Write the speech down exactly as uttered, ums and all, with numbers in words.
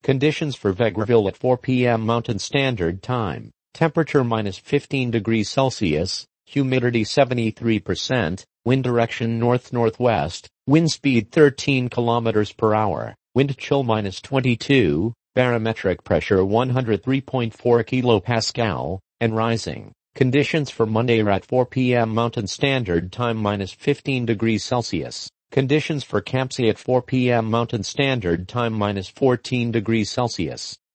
Conditions for Vegreville at four p m Mountain Standard Time. Temperature minus fifteen degrees Celsius, humidity seventy-three percent, wind direction north-northwest, wind speed thirteen kilometers per hour, wind chill minus twenty-two, barometric pressure one hundred three point four kilopascal, and rising. Conditions for Monday at four p m Mountain Standard Time minus fifteen degrees Celsius. Conditions for Campsie at four p m Mountain Standard Time minus fourteen degrees Celsius.